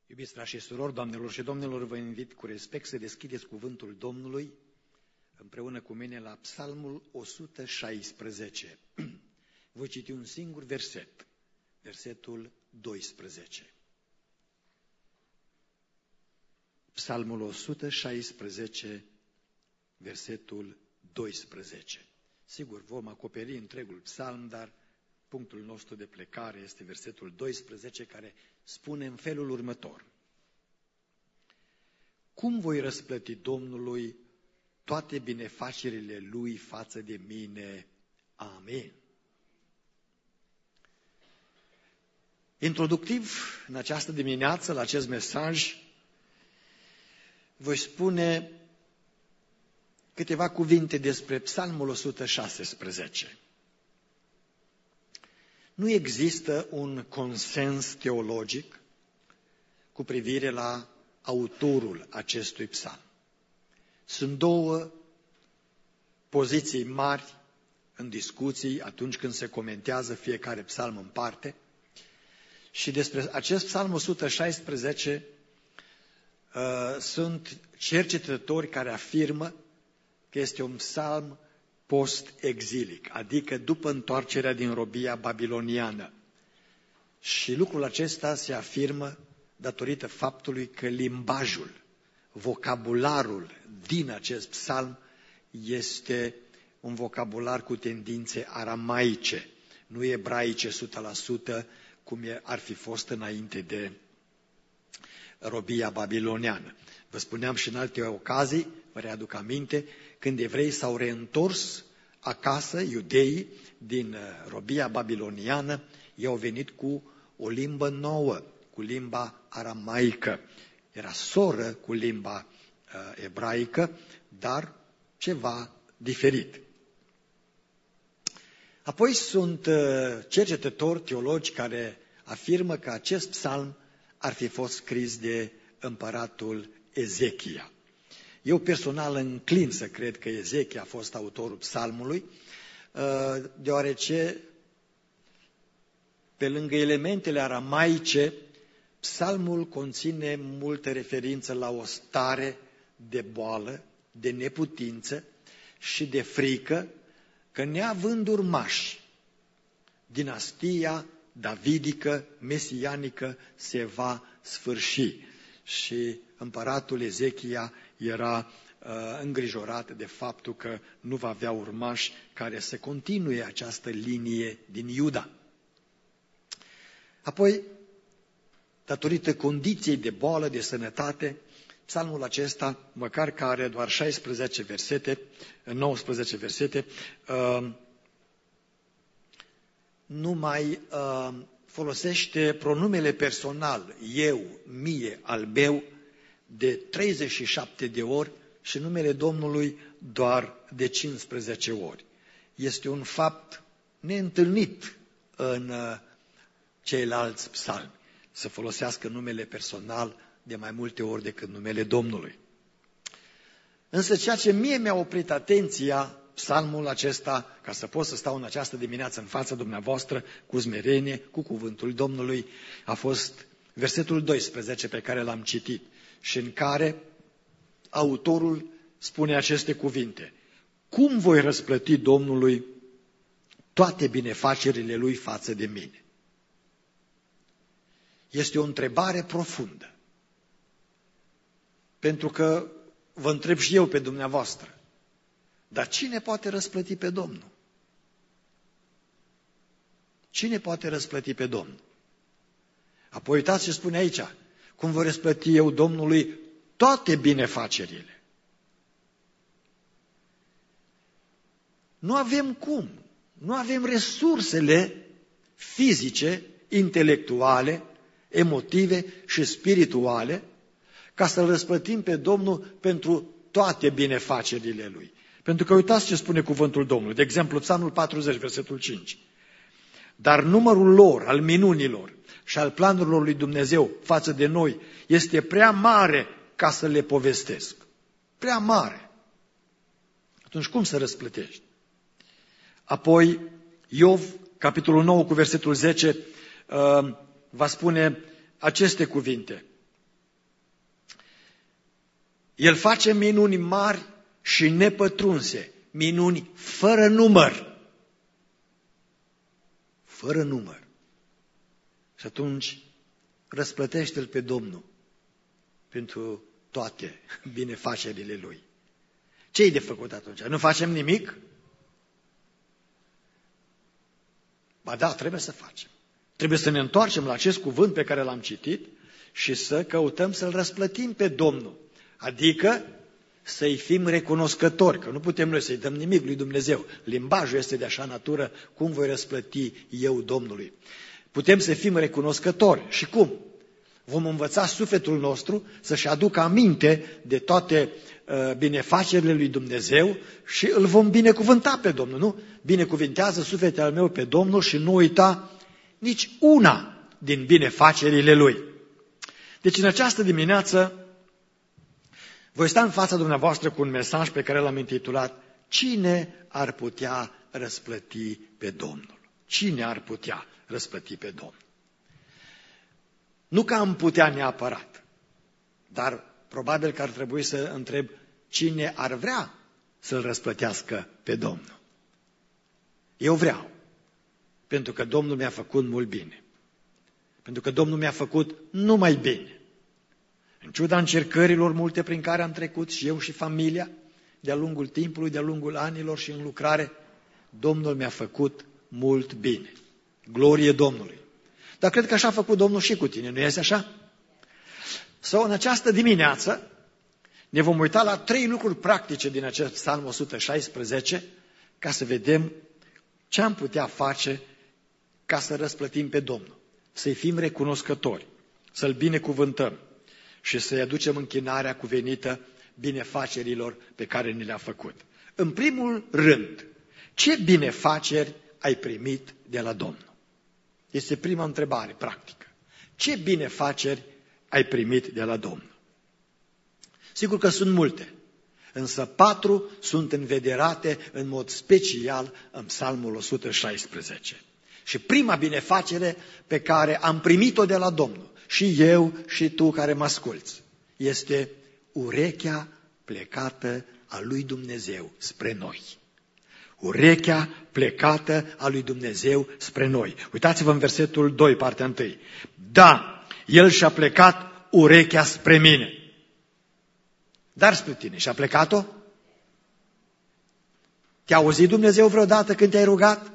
Iubiți frați și surori, doamnelor și domnilor, vă invit cu respect să deschideți cuvântul Domnului împreună cu mine la Psalmul 116. Voi citi un singur verset, versetul 12. Psalmul 116, versetul 12. Sigur, vom acoperi întregul psalm, dar punctul nostru de plecare este versetul 12, care spune în felul următor: Cum voi răsplăti Domnului toate binefacerile Lui față de mine? Amin. Introductiv, în această dimineață, la acest mesaj, voi spune câteva cuvinte despre Psalmul 116. Nu există un consens teologic cu privire la autorul acestui psalm. Sunt două poziții mari în discuții atunci când se comentează fiecare psalm în parte. Și despre acest psalm 116 sunt cercetători care afirmă că este un psalm post-exilic, adică după întoarcerea din robia babiloniană. Și lucrul acesta se afirmă datorită faptului că limbajul, vocabularul din acest psalm este un vocabular cu tendințe aramaice, nu ebraice 100%, cum ar fi fost înainte de robia babiloniană. Vă spuneam și în alte ocazii, vă readuc aminte, când evreii s-au reîntors acasă, iudeii, din robia babiloniană, ei au venit cu o limbă nouă, cu limba aramaică. Era soră cu limba ebraică, dar ceva diferit. Apoi sunt cercetători teologi care afirmă că acest psalm ar fi fost scris de împăratul Ezechia. Eu personal înclin să cred că Ezechia a fost autorul psalmului, deoarece pe lângă elementele aramaice, psalmul conține multă referință la o stare de boală, de neputință și de frică că neavând urmași, dinastia davidică, mesianică se va sfârși. Și împăratul Ezechia era îngrijorat de faptul că nu va avea urmași care să continue această linie din Iuda. Apoi, datorită condiției de boală, de sănătate, psalmul acesta, măcar că are doar 19 versete, nu mai folosește pronumele personal, eu, mie, al meu, de 37 de ori și numele Domnului doar de 15 ori. Este un fapt neîntâlnit în ceilalți psalmi, să folosească numele personal de mai multe ori decât numele Domnului. Însă ceea ce mie mi-a oprit atenția, psalmul acesta, ca să pot să stau în această dimineață în fața dumneavoastră cu smerenie, cu cuvântul Domnului, a fost versetul 12 pe care l-am citit și în care autorul spune aceste cuvinte: Cum voi răsplăti Domnului toate binefacerile Lui față de mine? Este o întrebare profundă, pentru că vă întreb și eu pe dumneavoastră, dar cine poate răsplăti pe Domnul? Cine poate răsplăti pe Domnul? Apoi uitați ce spune aici: cum voi răsplăti eu Domnului toate binefacerile? Nu avem cum, nu avem resursele fizice, intelectuale, emotive și spirituale ca să-L răsplătim pe Domnul pentru toate binefacerile Lui. Pentru că uitați ce spune cuvântul Domnului. De exemplu, Psalmul 40, versetul 5. Dar numărul lor, al minunilor și al planurilor lui Dumnezeu față de noi este prea mare ca să le povestesc. Prea mare. Atunci cum să răsplătești? Apoi, Iov, capitolul 9 cu versetul 10, va spune aceste cuvinte: El face minuni mari și nepătrunse, minuni fără număr. Fără număr. Și atunci răsplătește-L pe Domnul pentru toate binefacerile Lui. Ce-i de făcut atunci? Nu facem nimic? Ba da, trebuie să facem. Trebuie să ne întoarcem la acest cuvânt pe care l-am citit și să căutăm să-L răsplătim pe Domnul. Adică să-i fim recunoscători, că nu putem noi să-i dăm nimic lui Dumnezeu. Limbajul este de așa natură, cum voi răsplăti eu Domnului? Putem să fim recunoscători. Și cum? Vom învăța sufletul nostru să-și aducă aminte de toate binefacerile lui Dumnezeu și îl vom binecuvânta pe Domnul, nu? Binecuvintează sufletul al meu pe Domnul și nu uita nici una din binefacerile Lui. Deci în această dimineață voi sta în fața dumneavoastră cu un mesaj pe care l-am intitulat Cine ar putea răsplăti pe Domnul? Cine ar putea răsplăti pe Domnul? Nu că am putea neapărat, dar probabil că ar trebui să întreb cine ar vrea să-L răsplătească pe Domnul. Eu vreau, pentru că Domnul mi-a făcut mult bine. Pentru că Domnul mi-a făcut numai bine. În ciuda încercărilor multe prin care am trecut și eu și familia, de-a lungul timpului, de-a lungul anilor și în lucrare, Domnul mi-a făcut mult bine. Glorie Domnului! Dar cred că așa a făcut Domnul și cu tine, nu este așa? Sau în această dimineață ne vom uita la 3 lucruri practice din acest Psalm 116 ca să vedem ce am putea face ca să răsplătim pe Domnul. Să-i fim recunoscători, să-L binecuvântăm și să-i aducem închinarea cuvenită binefacerilor pe care ni le-a făcut. În primul rând, ce binefaceri ai primit de la Domnul? Este prima întrebare practică. Ce binefaceri ai primit de la Domnul? Sigur că sunt multe, însă 4 sunt învederate în mod special în Psalmul 116. Și prima binefacere pe care am primit-o de la Domnul, și eu și tu care mă asculți, este urechea plecată a lui Dumnezeu spre noi. Urechea plecată a lui Dumnezeu spre noi. Uitați-vă în versetul 2, partea 1. Da, El și-a plecat urechea spre mine. Dar spre tine, și-a plecat-o? Te-a auzit Dumnezeu vreodată când te-ai rugat?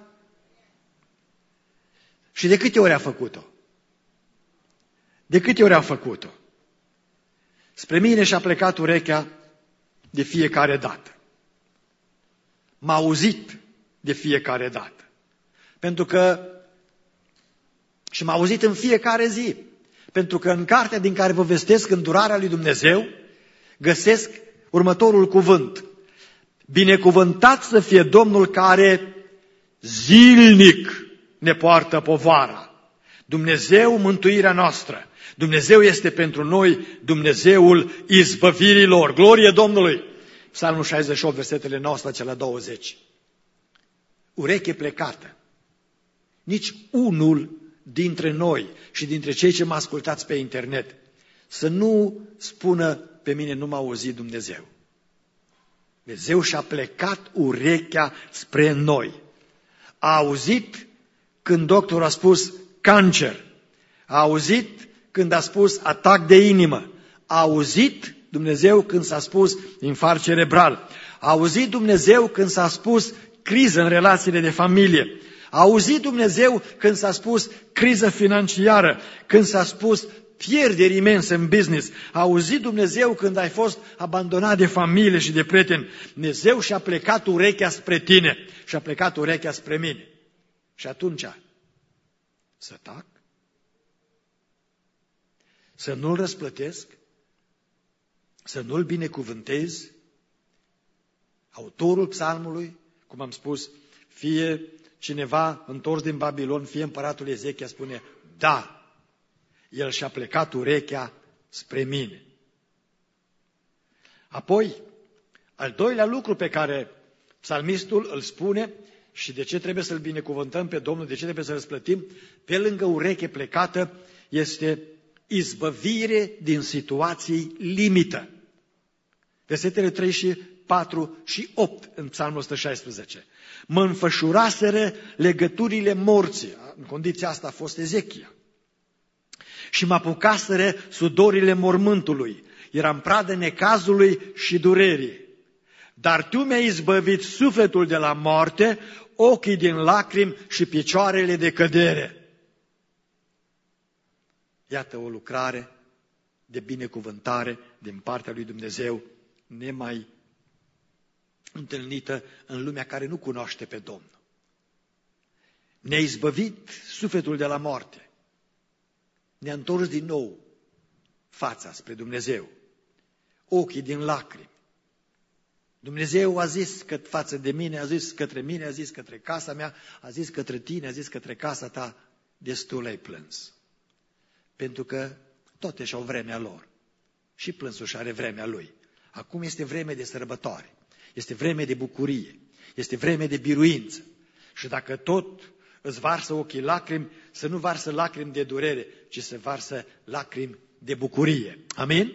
Și de câte ori a făcut-o? De câte ori a făcut-o? Spre mine și-a plecat urechea de fiecare dată. M-a auzit de fiecare dată. Pentru că și m-a auzit în fiecare zi. Pentru că în cartea din care vă vestesc îndurarea lui Dumnezeu, găsesc următorul cuvânt. Binecuvântat să fie Domnul care zilnic ne poartă povara. Dumnezeu mântuirea noastră. Dumnezeu este pentru noi Dumnezeul izbăvirilor. Glorie Domnului! Psalmul 68, versetele 19 la 20. Ureche plecată. Nici unul dintre noi și dintre cei ce mă ascultați pe internet să nu spună pe mine nu m-a auzit Dumnezeu. Dumnezeu și-a plecat urechea spre noi. A auzit când doctorul a spus cancer. A auzit când a spus atac de inimă. A auzit Dumnezeu când s-a spus infarct cerebral. A auzit Dumnezeu când s-a spus criză în relațiile de familie. A auzit Dumnezeu când s-a spus criză financiară, când s-a spus pierderi imense în business. A auzit Dumnezeu când ai fost abandonat de familie și de prieteni. Dumnezeu și-a plecat urechea spre tine și-a plecat urechea spre mine. Și atunci, să tac? Să nu-L răsplătesc? Să nu-L binecuvântez? Autorul psalmului, cum am spus, fie cineva întors din Babilon, fie împăratul Ezechia, spune, da, el și-a plecat urechea spre mine. Apoi, al doilea lucru pe care psalmistul îl spune și de ce trebuie să-L binecuvântăm pe Domnul, de ce trebuie să-L răsplătim, pe lângă ureche plecată, este izbăvire din situații limită. Versetele 3 și 4 și 8 în Psalmul 116. Mă înfășuraseră legăturile morții. În condiția asta a fost Ezechia. Și mă apucaseră sudorile mormântului. Eram pradă necazului și durerii. Dar Tu mi-ai izbăvit sufletul de la moarte, ochii din lacrimi și picioarele de cădere. Iată o lucrare de binecuvântare din partea lui Dumnezeu, nemai întâlnită în lumea care nu cunoaște pe Domnul. Ne-a izbăvit sufletul de la moarte. Ne-a întors din nou fața spre Dumnezeu, ochii din lacrimi. Dumnezeu a zis că față de mine, a zis către mine, a zis către casa mea, a zis către tine, a zis către casa ta, destul ai plâns. Pentru că toate și-au vremea lor. Și plânsul și are vremea lui. Acum este vreme de sărbătoare, este vreme de bucurie, este vreme de biruință. Și dacă tot îți varsă ochii lacrimi, să nu varsă lacrimi de durere, ci să varsă lacrimi de bucurie. Amin?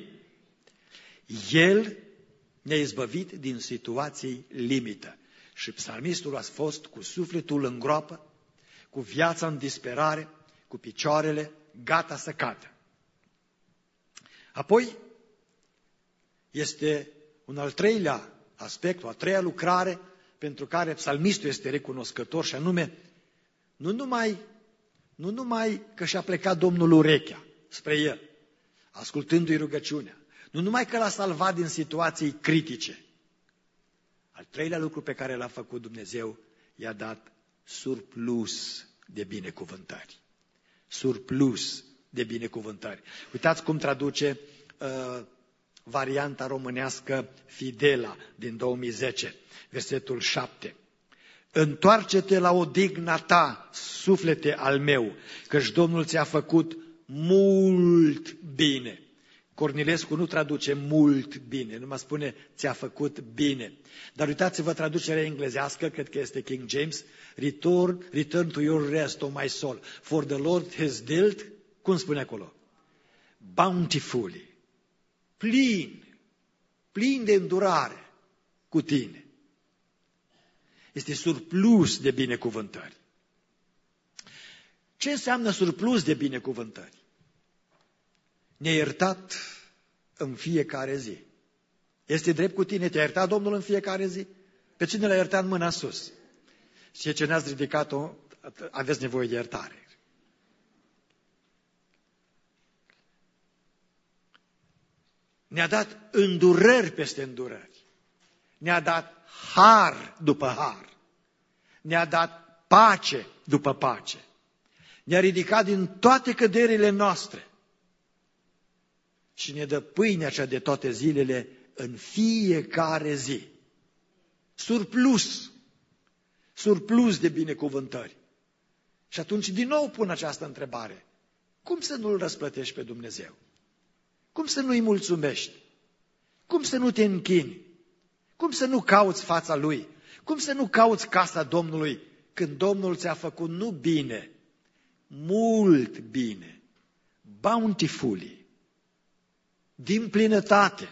El ne-a izbăvit din situații limită. Și psalmistul a fost cu sufletul în groapă, cu viața în disperare, cu picioarele gata să cadă. Apoi este un al treilea aspect, o a treia lucrare pentru care psalmistul este recunoscător, și anume, nu numai că și-a plecat Domnul urechea spre el, ascultându-i rugăciunea, nu numai că l-a salvat din situații critice. Al treilea lucru pe care l-a făcut Dumnezeu, i-a dat surplus de binecuvântări. Surplus de binecuvântări. Uitați cum traduce varianta românească Fidela din 2010, versetul 7. Întoarce-te la odihna ta, suflete al meu, căci Domnul ți-a făcut mult bine. Cornilescu nu traduce mult bine, numai spune ți-a făcut bine. Dar uitați-vă traducerea englezească, cred că este King James, return to your rest, O my soul, for the Lord has dealt, cum spune acolo? Bountifully, plin de îndurare cu tine. Este surplus de binecuvântări. Ce înseamnă surplus de binecuvântări? Ne-a iertat în fiecare zi. Este drept cu tine? Te-a iertat Domnul în fiecare zi? Pe cine l-a iertat în mâna sus? Și ce n-ați ridicat-o, aveți nevoie de iertare. Ne-a dat îndurări peste îndurări. Ne-a dat har după har. Ne-a dat pace după pace. Ne-a ridicat din toate căderile noastre. Și ne dă pâinea cea de toate zilele în fiecare zi. Surplus de binecuvântări. Și atunci din nou pun această întrebare. Cum să nu-L răsplătești pe Dumnezeu? Cum să nu-i mulțumești? Cum să nu te închini? Cum să nu cauți fața Lui? Cum să nu cauți casa Domnului când Domnul ți-a făcut nu bine, mult bine, bountifully, din plinătate?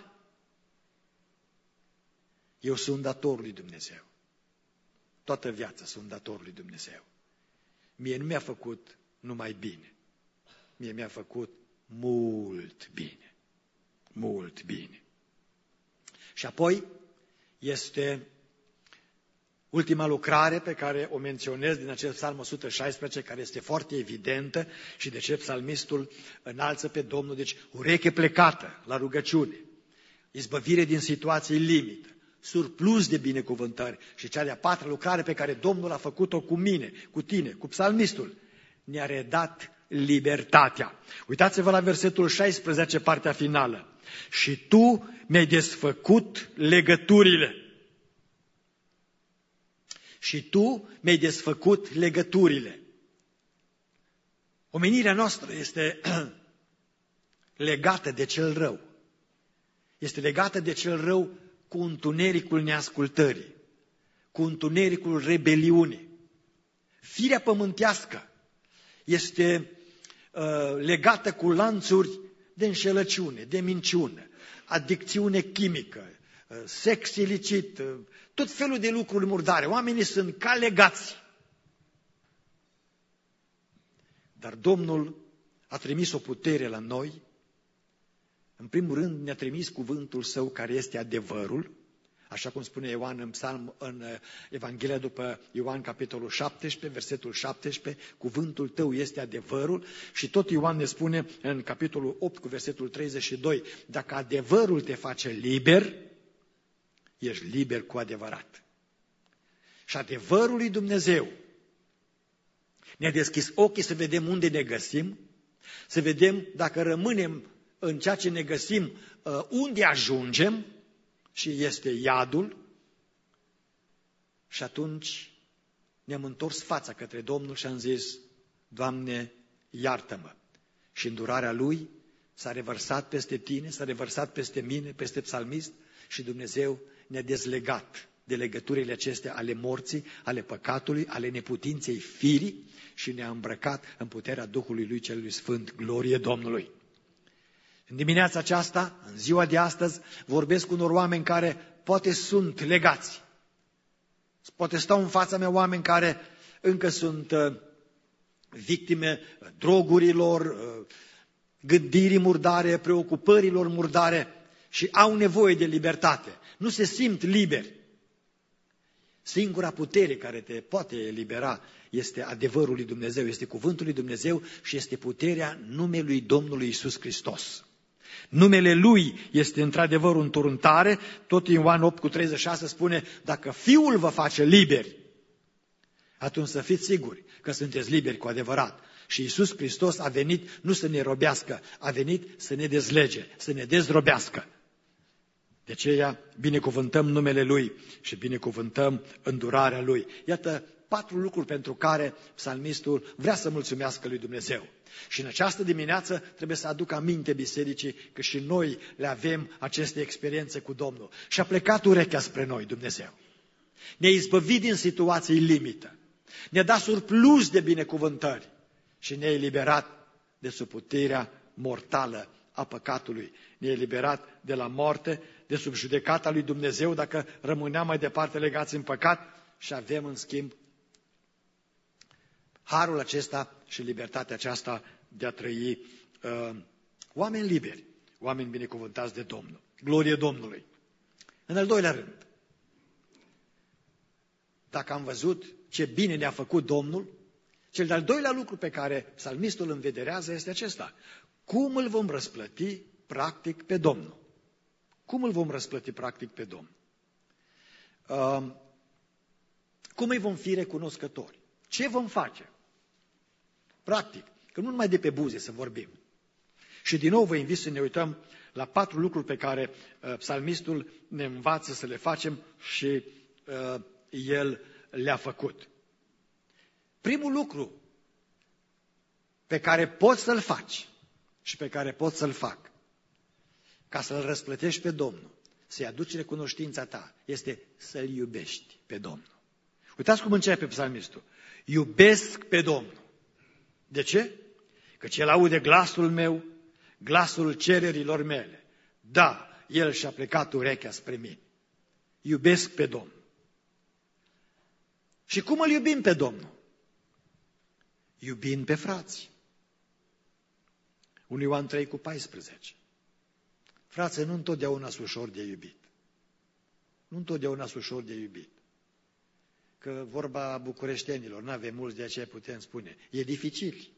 Eu sunt dator lui Dumnezeu. Toată viața sunt dator lui Dumnezeu. Mie nu mi-a făcut numai bine. Mie mi-a făcut mult bine. Mult bine. Și apoi este ultima lucrare pe care o menționez din acest psalm 116, care este foarte evidentă și de ce psalmistul înalță pe Domnul. Deci ureche plecată la rugăciune, izbăvire din situații limită, surplus de binecuvântări și cea de-a patra lucrare pe care Domnul a făcut-o cu mine, cu tine, cu psalmistul, ne-a redat libertatea. Uitați-vă la versetul 16, partea finală. Și tu mi-ai desfăcut legăturile. Și tu mi-ai desfăcut legăturile. Omenirea noastră este legată de cel rău. Este legată de cel rău cu întunericul neascultării, cu întunericul rebeliunii. Firea pământească este legată cu lanțuri de înșelăciune, de minciună, adicțiune chimică, sex ilicit, tot felul de lucruri murdare. Oamenii sunt ca legați. Dar Domnul a trimis o putere la noi. În primul rând ne-a trimis cuvântul Său care este adevărul, așa cum spune Ioan în Evanghelia după Ioan, capitolul 17, versetul 17, cuvântul Tău este adevărul, și tot Ioan ne spune în capitolul 8 cu versetul 32, dacă adevărul te face liber, ești liber cu adevărat. Și adevărul lui Dumnezeu ne-a deschis ochii să vedem unde ne găsim, să vedem dacă rămânem în ceea ce ne găsim, unde ajungem, și este iadul. Și atunci ne-am întors fața către Domnul și am zis, Doamne, iartă-mă. Și îndurarea Lui s-a revărsat peste tine, s-a revărsat peste mine, peste psalmist, și Dumnezeu ne-a dezlegat de legăturile acestea ale morții, ale păcatului, ale neputinței firii, și ne-a îmbrăcat în puterea Duhului Lui Celui Sfânt. Glorie Domnului! În dimineața aceasta, în ziua de astăzi, vorbesc cu unor oameni care poate sunt legați. Poate stau în fața mea oameni care încă sunt victime drogurilor, gândirii murdare, preocupărilor murdare și au nevoie de libertate. Nu se simt liberi. Singura putere care te poate elibera este adevărul lui Dumnezeu, este cuvântul lui Dumnezeu și este puterea numelui Domnului Iisus Hristos. Numele Lui este într-adevăr o înturântare. Tot Ioan 8 cu 36 spune, dacă Fiul vă face liberi, atunci să fiți siguri că sunteți liberi cu adevărat. Și Iisus Hristos a venit nu să ne robească, a venit să ne dezlege, să ne dezrobească. De aceea binecuvântăm numele Lui și binecuvântăm îndurarea Lui. Iată 4 lucruri pentru care psalmistul vrea să mulțumească lui Dumnezeu. Și în această dimineață trebuie să aduc aminte bisericii că și noi le avem aceste experiențe cu Domnul. Și a plecat urechea spre noi Dumnezeu. Ne-a izbăvit din situații limită. Ne-a dat surplus de binecuvântări și ne-a eliberat de sub puterea mortală a păcatului. Ne-a eliberat de la moarte, de sub judecata lui Dumnezeu dacă rămâneam mai departe legați în păcat, și avem în schimb harul acesta și libertatea aceasta de a trăi oameni liberi, oameni binecuvântați de Domnul. Glorie Domnului! În al doilea rând, dacă am văzut ce bine ne-a făcut Domnul, cel de-al doilea lucru pe care psalmistul îl vederează este acesta. Cum îl vom răsplăti practic pe Domnul? Cum îl vom răsplăti practic pe Domnul? Cum îi vom fi recunoscători? Ce vom face? Practic, că nu numai de pe buze să vorbim. Și din nou vă invit să ne uităm la 4 lucruri pe care psalmistul ne învață să le facem și el le-a făcut. Primul lucru pe care poți să-l faci și pe care poți să-l fac ca să-l răsplătești pe Domnul, să-i aduci recunoștința ta, este să-l iubești pe Domnul. Uitați cum începe psalmistul. Iubesc pe Domnul. De ce? Căci El aude glasul meu, glasul cererilor mele. Da, El și-a plecat urechea spre mine. Iubesc pe Domnul. Și cum îl iubim pe Domnul? Iubind pe frați. 1 Ioan 3 cu 14. Frață, nu întotdeauna sunt ușor de iubit. Nu întotdeauna sunt ușor de iubit. Că vorba bucureștenilor, n-avem mulți, de aceea putem spune, e dificil.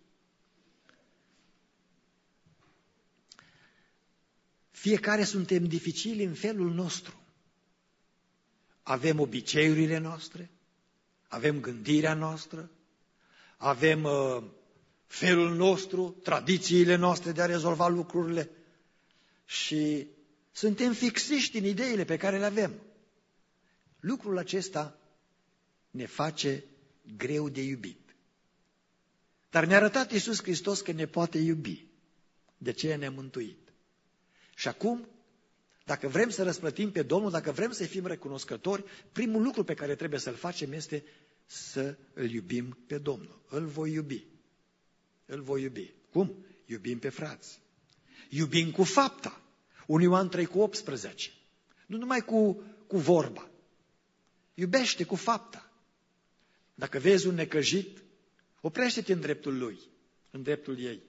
Fiecare suntem dificili în felul nostru. Avem obiceiurile noastre, avem gândirea noastră, avem felul nostru, tradițiile noastre de a rezolva lucrurile și suntem fixiști în ideile pe care le avem. Lucrul acesta ne face greu de iubit. Dar ne-a arătat Iisus Hristos că ne poate iubi. De aceea ne-a mântuit. Și acum, dacă vrem să răsplătim pe Domnul, dacă vrem să fim recunoscători, primul lucru pe care trebuie să-l facem este să îl iubim pe Domnul. Îl voi iubi. Îl voi iubi. Cum? Iubim pe frați. Iubim cu fapta. 1 Ioan 3 cu 18. Nu numai cu vorba. Iubește cu fapta. Dacă vezi un necăjit, oprește-te în dreptul lui, în dreptul ei.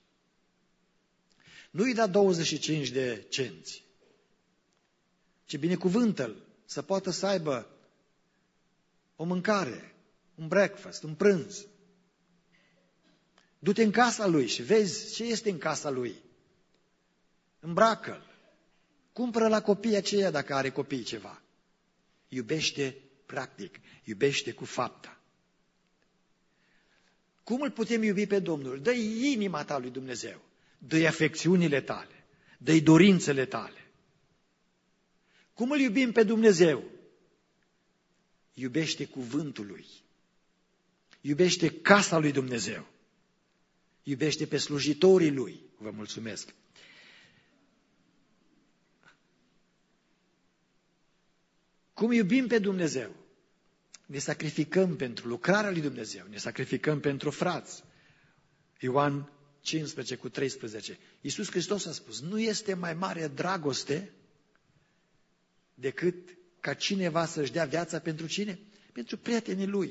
Nu-i da 25 de cenți, ci binecuvântă-l să poată să aibă o mâncare, un breakfast, un prânz. Du-te în casa lui și vezi ce este în casa lui. Îmbracă-l. Cumpără la copiii aceia dacă are copii ceva. Iubește practic, iubește cu fapta. Cum îl putem iubi pe Domnul? Dă-i inima ta lui Dumnezeu, dă-i afecțiunile tale, dă-i dorințele tale. Cum îl iubim pe Dumnezeu? Iubește cuvântul lui, iubește casa lui Dumnezeu, iubește pe slujitorii lui. Vă mulțumesc. Cum iubim pe Dumnezeu? Ne sacrificăm pentru lucrarea lui Dumnezeu, ne sacrificăm pentru frați. Ioan 15:13. Iisus Hristos a spus, nu este mai mare dragoste decât ca cineva să-și dea viața pentru cine? Pentru prietenii lui.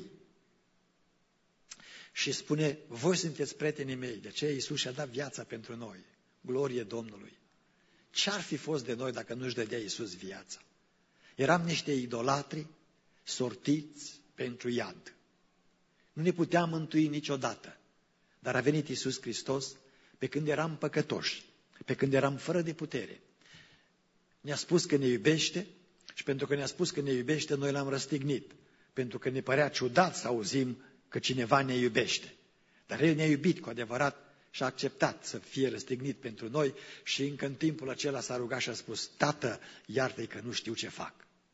Și spune, voi sunteți prietenii mei, de aceea Iisus și-a dat viața pentru noi. Glorie Domnului! Ce-ar fi fost de noi dacă nu-și dădea Iisus viața? Eram niște idolatri sortiți pentru iad. Nu ne puteam mântui niciodată. Dar a venit Iisus Hristos pe când eram păcătoși, pe când eram fără de putere. Ne-a spus că ne iubește și pentru că ne-a spus că ne iubește, noi l-am răstignit. Pentru că ne părea ciudat să auzim că cineva ne iubește. Dar El ne-a iubit cu adevărat și a acceptat să fie răstignit pentru noi și încă în timpul acela s-a rugat și a spus, Tată, iartă-i că nu știu ce fac.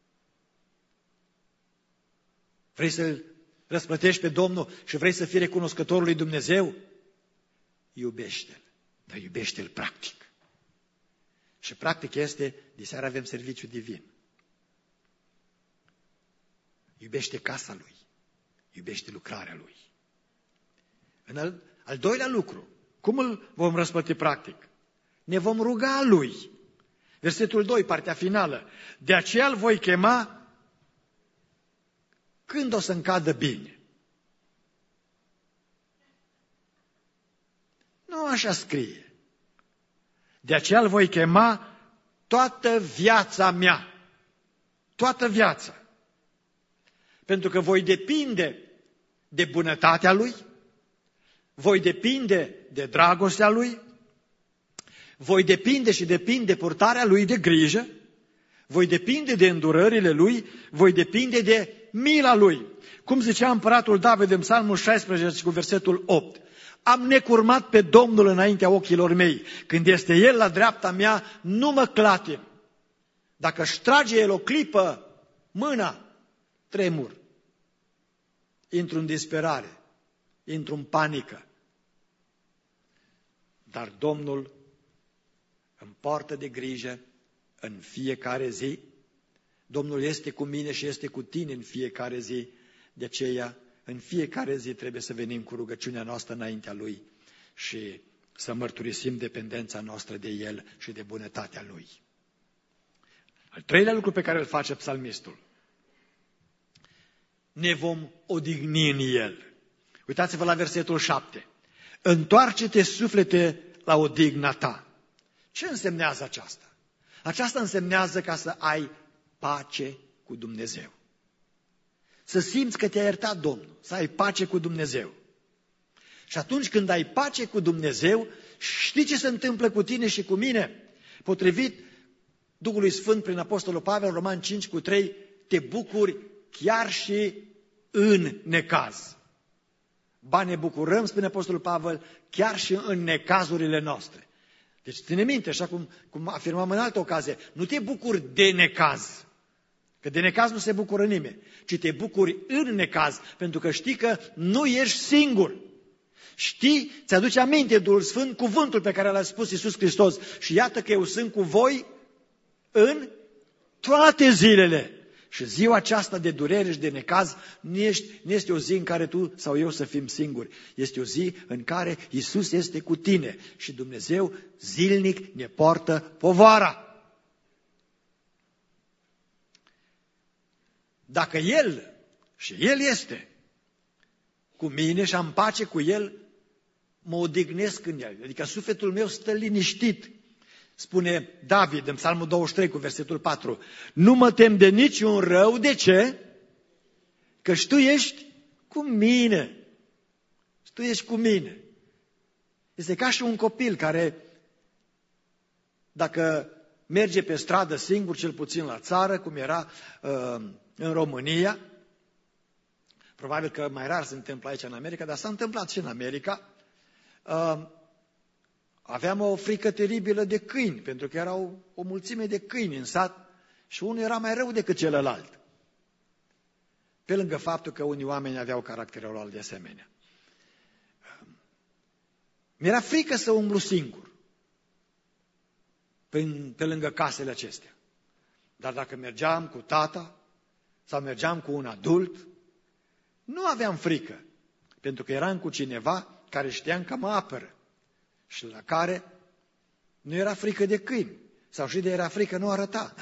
Vrei să-L răsplătești pe Domnul și vrei să fii recunoscătorul lui Dumnezeu? Iubește-L, dar iubește-L practic. Și practic este, diseară avem serviciu divin. Iubește casa Lui, iubește lucrarea Lui. În al doilea lucru, cum îl vom răsplăti practic? Ne vom ruga Lui. Versetul 2, partea finală. De aceea îl voi chema când o să-mi cadă bine. Nu așa scrie. De aceea îl voi chema toată viața mea. Toată viața. Pentru că voi depinde de bunătatea Lui, voi depinde de dragostea Lui, voi depinde și depinde de purtarea Lui de grijă, voi depinde de îndurările Lui, voi depinde de mila Lui. Cum zicea împăratul David în Psalmul 16 cu versetul 8, am necurmat pe Domnul înaintea ochilor mei, când este El la dreapta mea, nu mă clatim. Dacă își trage El o clipă mâna, tremur. Intru în disperare, intru în panică. Dar Domnul îmi poartă de grijă în fiecare zi. Domnul este cu mine și este cu tine în fiecare zi. De aceea, în fiecare zi trebuie să venim cu rugăciunea noastră înaintea Lui și să mărturisim dependența noastră de El și de bunătatea Lui. Al treilea lucru pe care îl face psalmistul. Ne vom odihni în El. Uitați-vă la versetul 7. Întoarce-te, suflete, la odihna ta. Ce însemnează aceasta? Aceasta însemnează ca să ai pace cu Dumnezeu. Să simți că te-a iertat Domnul, să ai pace cu Dumnezeu. Și atunci când ai pace cu Dumnezeu, știi ce se întâmplă cu tine și cu mine? Potrivit Duhului Sfânt prin Apostolul Pavel, Roman 5:3, te bucuri chiar și în necaz. Ba ne bucurăm, spune Apostolul Pavel, chiar și în necazurile noastre. Deci ține minte, așa cum afirmam în altă ocazie, nu te bucuri de necaz, că de necaz nu se bucură nimeni, ci te bucuri în necaz, pentru că știi că nu ești singur. Știi, ți-aduce aminte Duhul Sfânt cuvântul pe care l-a spus Iisus Hristos și iată că eu sunt cu voi în toate zilele. Și ziua aceasta de durere și de necaz nu este o zi în care tu sau eu să fim singuri. Este o zi în care Iisus este cu tine și Dumnezeu zilnic ne poartă povara. Dacă El, și El este, cu mine și am pace cu El, mă odihnesc în El. Adică sufletul meu stă liniștit. Spune David în Psalmul 23 cu versetul 4. Nu mă tem de niciun rău. De ce? Căci Tu ești cu mine. Tu ești cu mine. Este ca și un copil care, dacă merge pe stradă singur, cel puțin la țară, cum era în România, probabil că mai rar se întâmplă aici în America, dar s-a întâmplat și în America, aveam o frică teribilă de câini, pentru că erau o mulțime de câini în sat și unul era mai rău decât celălalt. Pe lângă faptul că unii oameni aveau caracterul lor de asemenea. Mi-era frică să umblu singur pe lângă casele acestea. Dar dacă mergeam cu tata sau mergeam cu un adult, nu aveam frică, pentru că eram cu cineva care știam că mă apără și la care nu era frică de câini, sau și de era frică nu arăta.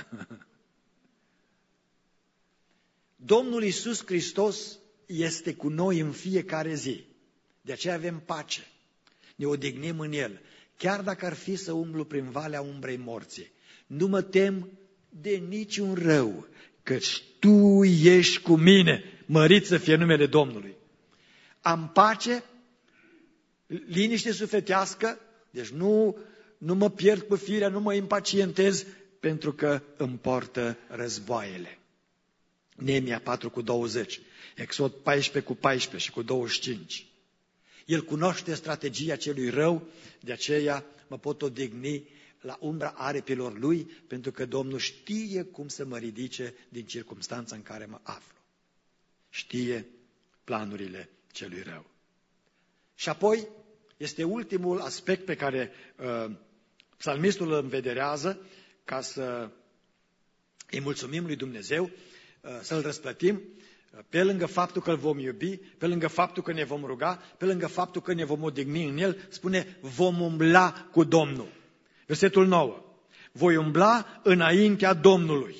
Domnul Iisus Hristos este cu noi în fiecare zi, de aceea avem pace, ne odihnim în El, chiar dacă ar fi să umblu prin valea umbrei morții. Nu mă tem de niciun rău, căci Tu ești cu mine, mărit să fie numele Domnului. Am pace, liniște sufletească, deci nu mă pierd cu firea, nu mă impacientez, pentru că îmi poartă războaiele. Neemia 4:20, Exod 14:14 și cu 25. El cunoaște strategia celui rău, de aceea mă pot odihni la umbra aripilor Lui, pentru că Domnul știe cum să mă ridice din circumstanța în care mă aflu. Știe planurile celui rău. Și apoi este ultimul aspect pe care psalmistul îl învederează ca să îi mulțumim lui Dumnezeu, să-L răsplătim, pe lângă faptul că îl vom iubi, pe lângă faptul că ne vom ruga, pe lângă faptul că ne vom odihni în El, spune, vom umbla cu Domnul. Versetul 9. Voi umbla înaintea Domnului.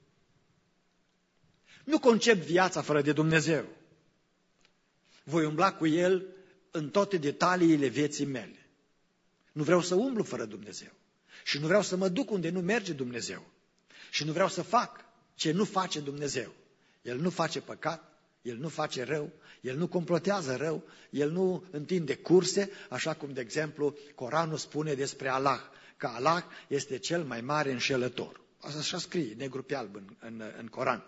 Nu concep viața fără de Dumnezeu. Voi umbla cu El în toate detaliile vieții mele. Nu vreau să umblu fără Dumnezeu. Și nu vreau să mă duc unde nu merge Dumnezeu. Și nu vreau să fac ce nu face Dumnezeu. El nu face păcat, El nu face rău, El nu complotează rău, El nu întinde curse, așa cum, de exemplu, Coranul spune despre Allah, că Allah este cel mai mare înșelător. Asta așa scrie, negru pe alb în Coran.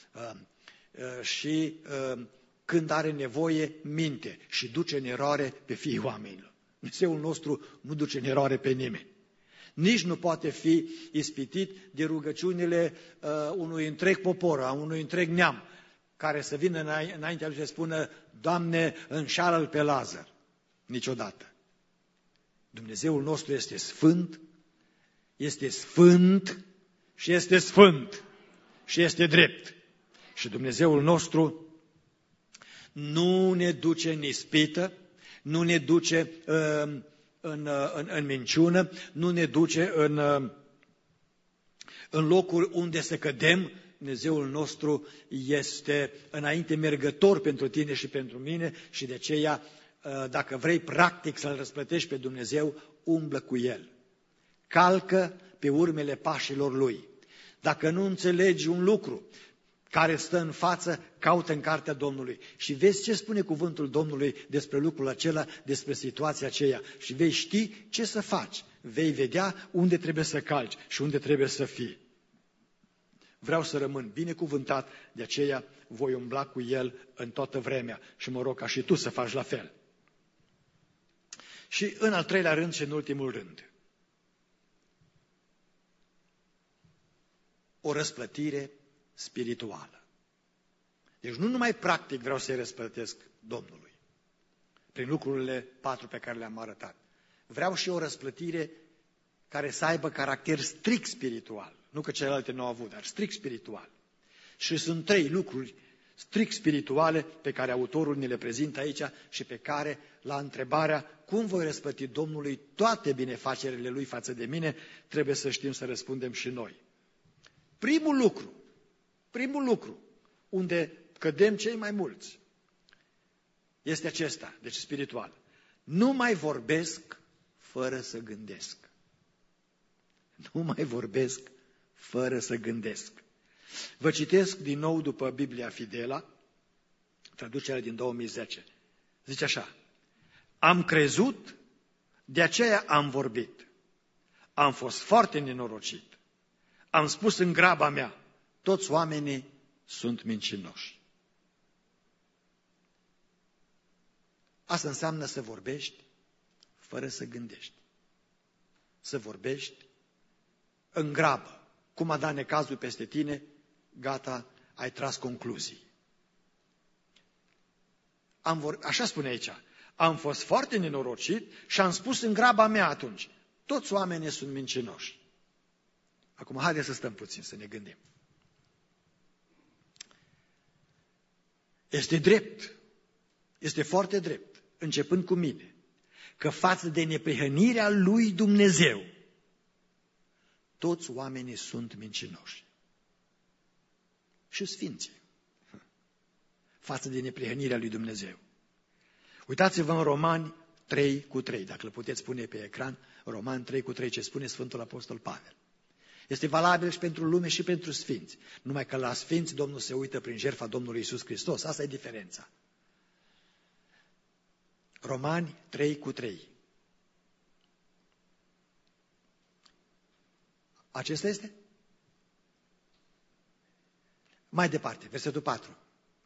Și când are nevoie, minte și duce în eroare pe fiii oamenilor. Dumnezeul nostru nu duce în eroare pe nimeni. Nici nu poate fi ispitit de rugăciunile unui întreg popor, a unui întreg neam, care să vină înaintea lui și să spună, Doamne, înșală-l pe Lazar. Niciodată. Dumnezeul nostru este sfânt și este sfânt și este drept. Și Dumnezeul nostru nu ne duce în ispită, nu ne duce în minciună, nu ne duce în locuri unde să cădem. Dumnezeul nostru este înainte mergător pentru tine și pentru mine și de aceea, dacă vrei practic să-L răsplătești pe Dumnezeu, umblă cu El. Calcă pe urmele pașilor Lui. Dacă nu înțelegi un lucru care stă în față, caută în cartea Domnului și vezi ce spune cuvântul Domnului despre lucrul acela, despre situația aceea și vei ști ce să faci, vei vedea unde trebuie să calci și unde trebuie să fii. Vreau să rămân binecuvântat, de aceea voi umbla cu El în toată vremea și mă rog ca și tu să faci la fel. Și în al treilea rând și în ultimul rând, o răsplătire spirituală. Deci nu numai practic vreau să-i răsplătesc Domnului, prin lucrurile 4 pe care le-am arătat. Vreau și o răsplătire care să aibă caracter strict spiritual. Nu că celelalte nu au avut, dar strict spiritual. Și sunt 3 lucruri strict spirituale pe care autorul ne le prezintă aici și pe care, la întrebarea cum voi răsplăti Domnului toate binefacerile Lui față de mine, trebuie să știm să răspundem și noi. Primul lucru, unde cădem cei mai mulți este acesta, deci spiritual. Nu mai vorbesc fără să gândesc. Nu mai vorbesc fără să gândesc. Vă citesc din nou după Biblia Fidela, traducerea din 2010. Zice așa: am crezut, de aceea am vorbit. Am fost foarte nenorocit. Am spus în graba mea, toți oamenii sunt mincinoși. Asta înseamnă să vorbești fără să gândești. Să vorbești în grabă. Cum a dat necazul peste tine, gata, ai tras concluzii. Așa spune aici. Am fost foarte nenorocit și am spus în graba mea atunci, toți oamenii sunt mincinoși. Acum, haideți să stăm puțin, să ne gândim. Este drept, este foarte drept, începând cu mine, că față de neprihănirea lui Dumnezeu, toți oamenii sunt mincinoși. Și sfinții. Față de neprihănirea lui Dumnezeu. Uitați-vă în Romani 3:3, dacă îl puteți pune pe ecran, Romani 3:3, ce spune Sfântul Apostol Pavel. Este valabil și pentru lume și pentru sfinți. Numai că la sfinți Domnul se uită prin jertfa Domnului Iisus Hristos. Asta e diferența. Romani 3:3. Acesta este? Mai departe, versetul 4.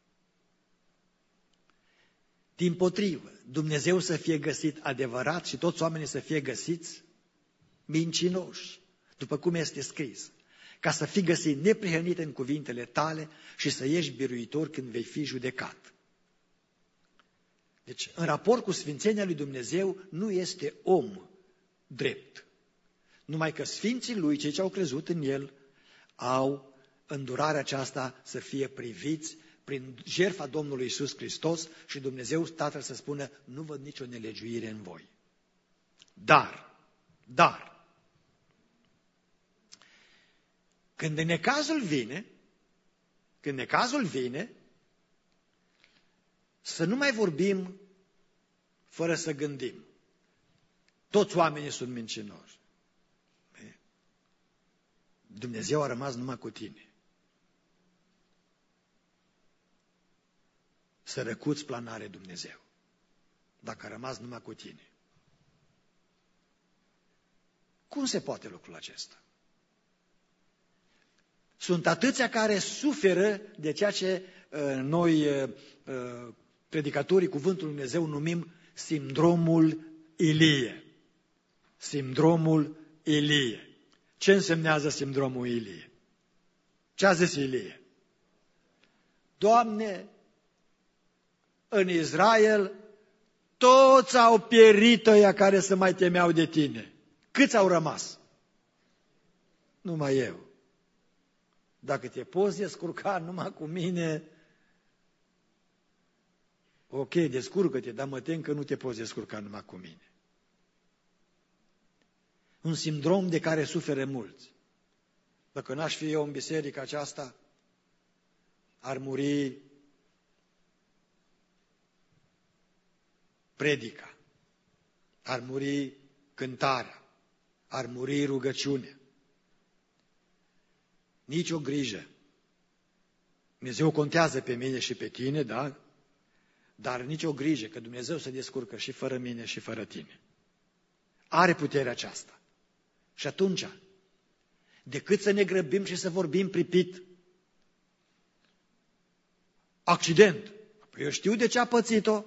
Dimpotrivă, Dumnezeu să fie găsit adevărat și toți oamenii să fie găsiți mincinoși, după cum este scris, ca să fii găsit neprihănit în cuvintele tale și să ieși biruitor când vei fi judecat. Deci, în raport cu sfințenia lui Dumnezeu, nu este om drept. Numai că sfinții lui, cei ce au crezut în el, au îndurarea aceasta să fie priviți prin jertfa Domnului Iisus Hristos și Dumnezeu Tatăl să spună, nu văd nicio nelegiuire în voi. Dar, când necazul vine, să nu mai vorbim fără să gândim. Toți oamenii sunt mincinoși. Dumnezeu a rămas numai cu tine. Sărăcuți planare Dumnezeu, dacă a rămas numai cu tine. Cum se poate lucrul acesta? Sunt atâția care suferă de ceea ce noi, predicatorii Cuvântului Dumnezeu, numim sindromul Ilie. Sindromul Ilie. Ce însemnează sindromul Ilie? Ce a zis Ilie? Doamne, în Israel toți au pierit ăia care se mai temeau de tine. Câți au rămas? Numai eu. Dacă te poți descurca numai cu mine, ok, descurcă-te, dar mă tem că nu te poți descurca numai cu mine. Un sindrom de care suferă mulți. Dacă n-aș fi eu în biserica aceasta, ar muri predica, ar muri cântarea, ar muri rugăciunea. Nici o grijă. Dumnezeu contează pe mine și pe tine, da? Dar nici o grijă, că Dumnezeu se descurcă și fără mine și fără tine. Are puterea aceasta. Și atunci, decât să ne grăbim și să vorbim pripit, accident, eu știu de ce a pățit-o,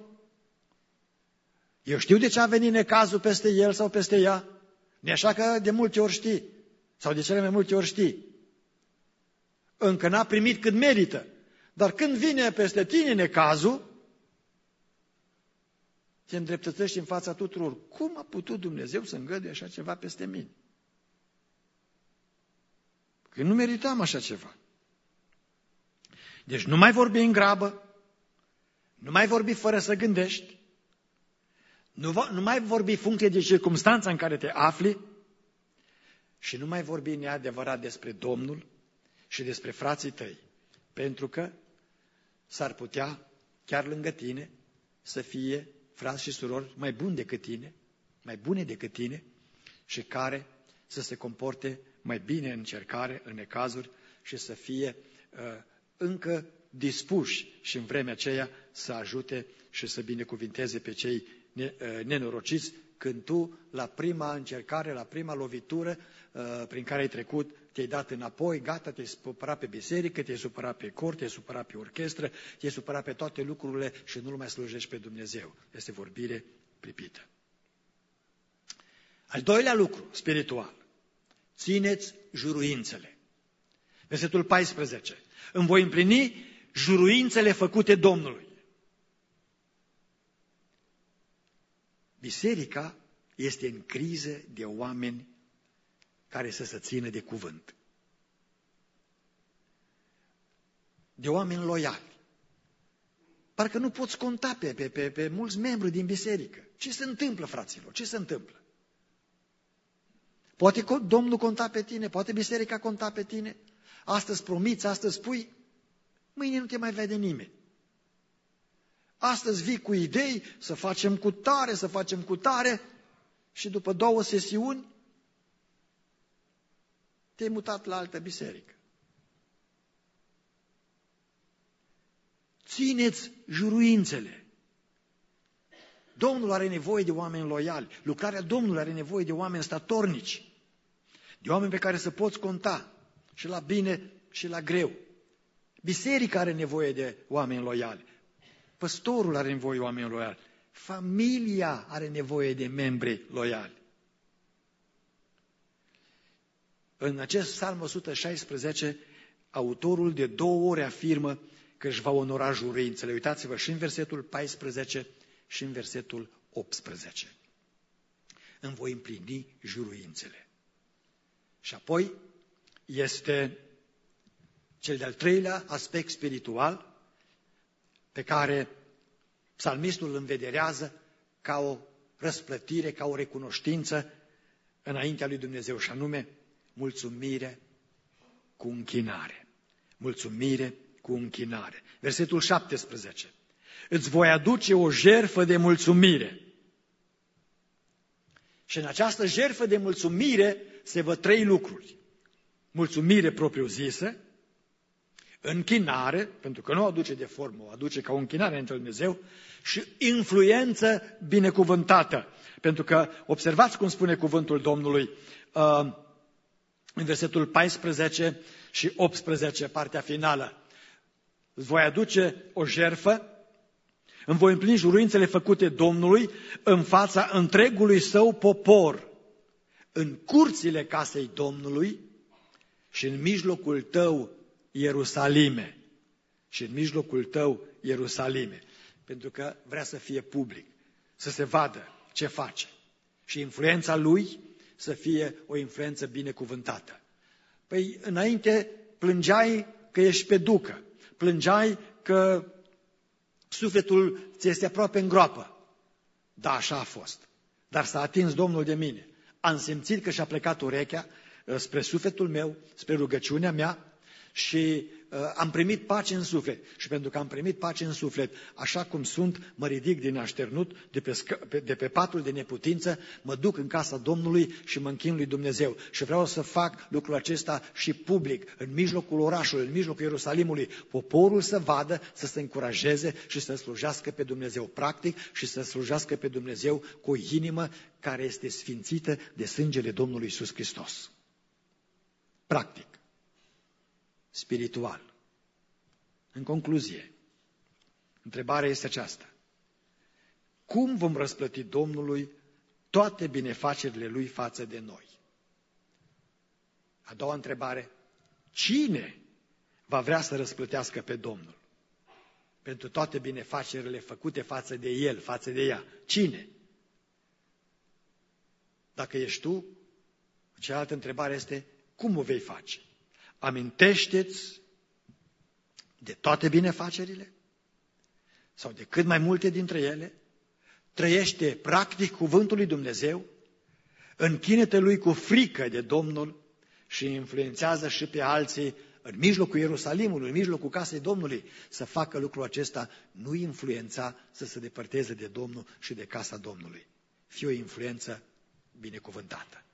eu știu de ce a venit necazul peste el sau peste ea, nu așa că de multe ori știi, sau de cele mai multe ori știi. Încă n-a primit cât merită, dar când vine peste tine necazul, te îndreptățești în fața tuturor. Cum a putut Dumnezeu să îngăduie așa ceva peste mine? Că nu meritam așa ceva. Deci nu mai vorbi în grabă, nu mai vorbi fără să gândești, nu mai vorbi funcție de circumstanța în care te afli și nu mai vorbi neadevărat despre Domnul și despre frații tăi. Pentru că s-ar putea, chiar lângă tine, să fie frați și surori mai buni decât tine, mai bune decât tine și care să se comporte mai bine în încercare, în necazuri și să fie încă dispuși și în vremea aceea să ajute și să binecuvinteze pe cei nenorociți, când tu, la prima încercare, la prima lovitură prin care ai trecut, te-ai dat înapoi, gata, te-ai supărat pe biserică, te-ai supărat pe cor, te-ai supărat pe orchestră, te-ai supărat pe toate lucrurile și nu-L mai slujești pe Dumnezeu. Este vorbire pripită. Al doilea lucru spiritual. Țineți juruințele. Versetul 14. Îmi voi împlini juruințele făcute Domnului. Biserica este în criză de oameni care să se țină de cuvânt. De oameni loiali. Parcă nu poți conta pe mulți membri din biserică. Ce se întâmplă, fraților? Ce se întâmplă? Poate Domnul conta pe tine, poate biserica conta pe tine. Astăzi promiți, astăzi spui, mâine nu te mai vede nimeni. Astăzi vii cu idei să facem cu tare și după 2 sesiuni te-ai mutat la altă biserică. Țineți juruințele. Domnul are nevoie de oameni loiali. Lucrarea Domnului are nevoie de oameni statornici. De oameni pe care să poți conta și la bine și la greu. Biserica are nevoie de oameni loiali. Păstorul are nevoie de oameni loiali. Familia are nevoie de membri loiali. În acest psalm 116, autorul de 2 ori afirmă că își va onora juruințele. Uitați-vă și în versetul 14 și în versetul 18. Îmi voi împlini juruințele. Și apoi este cel de-al 3-lea aspect spiritual pe care psalmistul îl învederează ca o răsplătire, ca o recunoștință înaintea lui Dumnezeu, și anume mulțumire cu închinare. Mulțumire cu închinare. Versetul 17. Îți voi aduce o jertfă de mulțumire. Și în această jertfă de mulțumire se văd 3 lucruri. Mulțumire propriu-zisă, închinare, pentru că nu o aduce de formă, o aduce ca o închinare între Dumnezeu, și influență binecuvântată. Pentru că, observați cum spune cuvântul Domnului în versetul 14 și 18, partea finală. Îți voi aduce o jertfă, îmi voi împlini juruințele făcute Domnului în fața întregului său popor, în curțile casei Domnului și în mijlocul tău, Ierusalime. Și în mijlocul tău, Ierusalime. Pentru că vrea să fie public, să se vadă ce face. Și influența lui să fie o influență binecuvântată. Păi înainte plângeai că ești pe ducă, plângeai că sufletul ți este aproape în groapă. Da, așa a fost. Dar s-a atins Domnul de mine. Am simțit că și-a plecat urechea spre sufletul meu, spre rugăciunea mea și am primit pace în suflet. Și pentru că am primit pace în suflet, așa cum sunt, mă ridic din așternut, de pe patul de neputință, mă duc în casa Domnului și mă închin lui Dumnezeu. Și vreau să fac lucrul acesta și public, în mijlocul orașului, în mijlocul Ierusalimului, poporul să vadă, să se încurajeze și să slujească pe Dumnezeu practic și să slujească pe Dumnezeu cu o inimă care este sfințită de sângele Domnului Iisus Hristos. Practic. Spiritual. În concluzie, întrebarea este aceasta. Cum vom răsplăti Domnului toate binefacerile Lui față de noi? A doua întrebare. Cine va vrea să răsplătească pe Domnul pentru toate binefacerile făcute față de El, față de ea? Cine? Dacă ești tu, cealaltă întrebare este, cum o vei face? Amintește-ți de toate binefacerile sau de cât mai multe dintre ele, trăiește practic cuvântul lui Dumnezeu, închină-te lui cu frică de Domnul și influențează și pe alții în mijlocul Ierusalimului, în mijlocul casei Domnului, să facă lucrul acesta, nu influența să se depărteze de Domnul și de casa Domnului. Fie o influență binecuvântată.